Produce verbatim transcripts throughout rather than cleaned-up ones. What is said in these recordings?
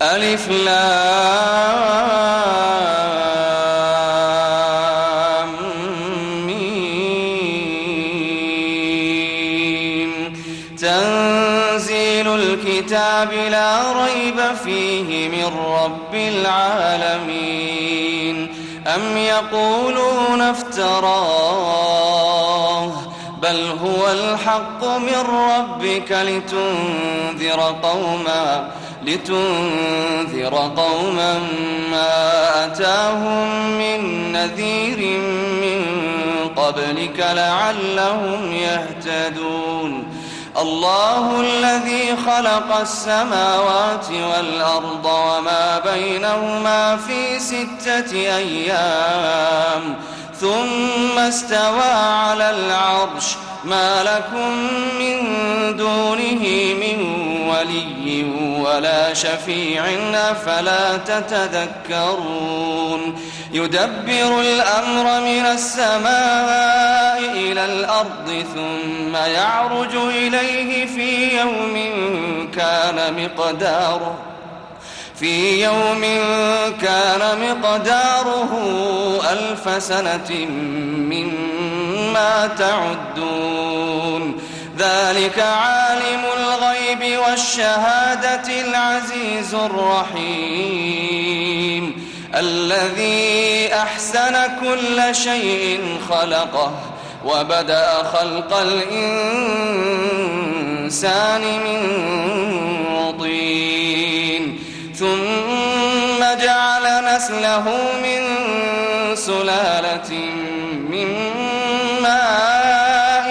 ألف لام ميم تنزيل الكتاب لا ريب فيه من رب العالمين أم يقولون افتراه بل هو الحق من ربك لتنذر قوما لتنذر قوما ما أتاهم من نذير من قبلك لعلهم يهتدون الله الذي خلق السماوات والأرض وما بينهما في ستة أيام ثم استوى على العرش ما لكم من دونه من ولي ولا شفيع أفلا تتذكرون يدبر الأمر من السماء إلى الأرض ثم يعرج إليه في يوم كان مقداره في يوم كان مقداره ألف سنة مما تعدون ذلك عالم الغيب والشهادة العزيز الرحيم الذي أحسن كل شيء خلقه وبدأ خلق الإنسان من طين ثم جعل نسله من سلالة من ماء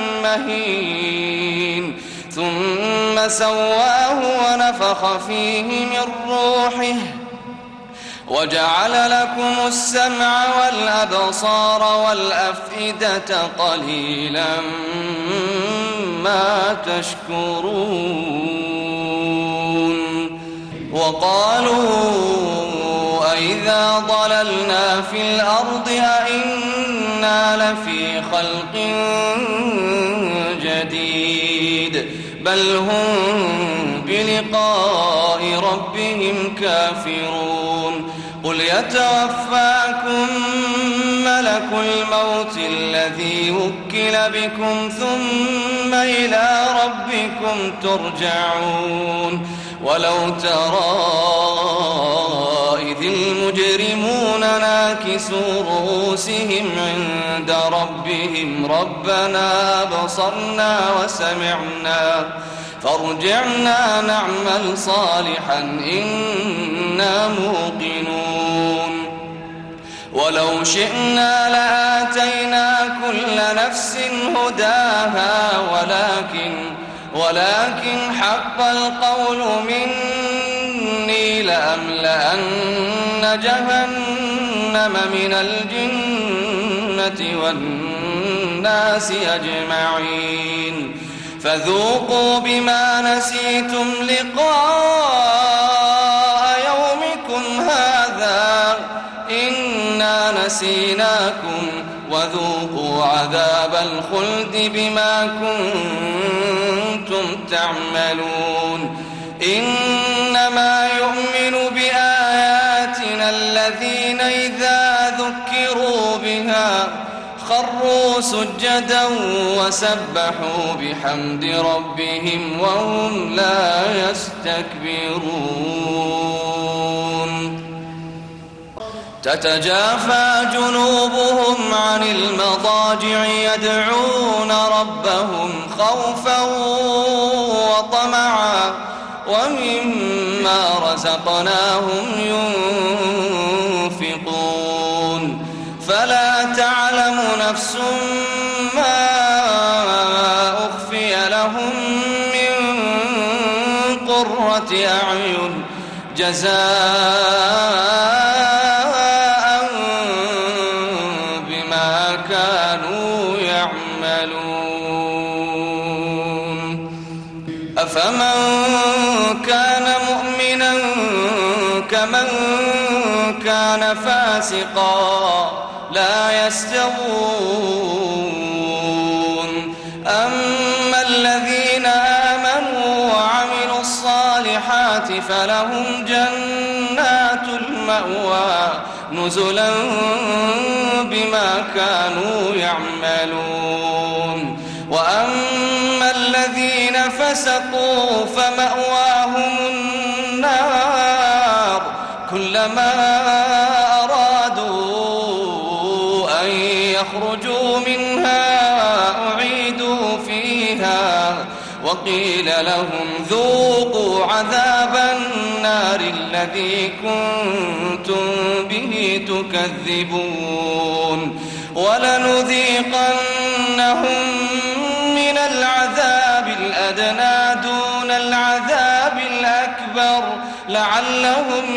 مهين ثم سواه ونفخ فيه من روحه وجعل لكم السمع والأبصار والأفئدة قليلا ما تشكرون وقالوا أئذا ضللنا في الأرض أئنا لفي خلق جديد بل هم بلقاء ربهم كافرون قل يتوفاكم ملك الموت الذي وكل بكم ثم إلى ربكم ترجعون ولو ترى إذ المجرمون ناكسوا رؤوسهم عند ربهم ربنا أبصرنا وسمعنا فارجعنا نعمل صالحا إنا موقنون ولو شئنا لآتينا كل نفس هداها ولكن ولكن حق القول مني لأملأن جهنم من الجنة والناس أجمعين فذوقوا بما نسيتم لقاء يومكم هذا إنا نسيناكم وذوقوا عذاب الخلد بما كنتم تعملون إنما يؤمن بآياتنا الذين إذا ذكروا بها خروا سجدا وسبحوا بحمد ربهم وهم لا يستكبرون تتجافى جنوبهم عن المضاجع يدعون ربهم خوفا وطمعا ومما رزقناهم ينفقون فلا تعلم نفس ما أخفي لهم من قرة أعين جزاء بما كانوا يعملون أفمن كان مؤمنا كمن كان فاسقا لا يستوون أما الذين آمنوا وعملوا الصالحات فلهم جنات المأوى نزلا بما كانوا يعملون. وأما الذين فسقوا فمأواهم النار كلما أرادوا أن يخرجوا منها أعيدوا فيها وقيل لهم ذوقوا عذاب النار الذي كنتم به تكذبون. ولنذيقنهم من العذاب الأدنى دون العذاب الأكبر لعلهم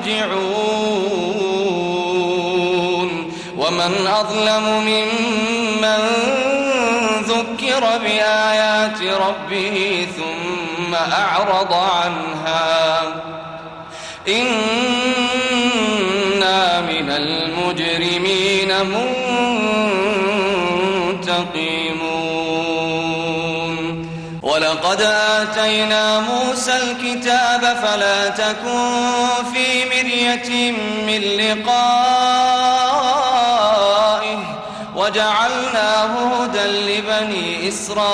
يرجعون. ومن أظلم ممن ذكر بآيات ربه ثم أعرض عنها إنا من المجرمين منتقمون. ولقد آتينا موسى الكتاب فلا تكن في مرية من لقائه وجعلناه هدى لبني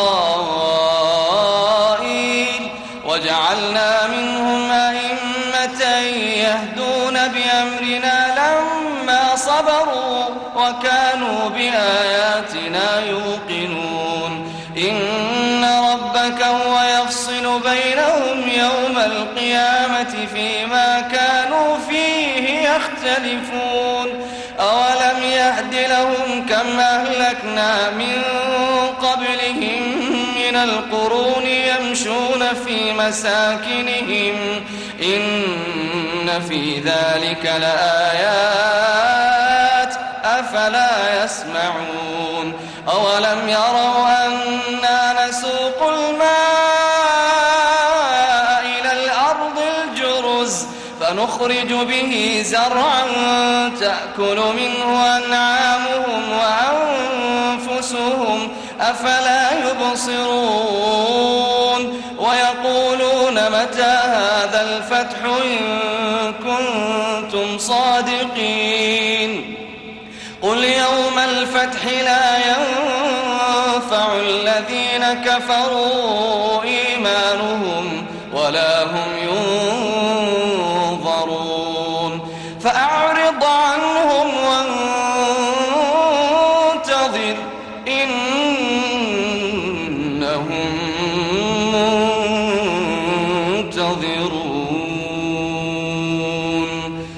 إسرائيل وجعلنا منهم أئمة يهدون بأمرنا لما صبروا وكانوا بآياتنا يوقنون. إن ربك هو يفصل بينهم يوم القيامة فيما كانوا فيه يختلفون. أولم يهد لهم كم أهلكنا من قبلهم من القرون يمشون في مساكنهم إن في ذلك لآيات أفلا يسمعون. أولم يروا أنا نسوق الماء إلى الأرض الجرز فنخرج به زرعا تأكل منه أنعامهم وأنفسهم أفلا يبصرون. ويقولون متى هذا الفتح إن كنتم صادقين. قل يوم الفتح لا ينفع الذين كفروا إيمانهم ولا هم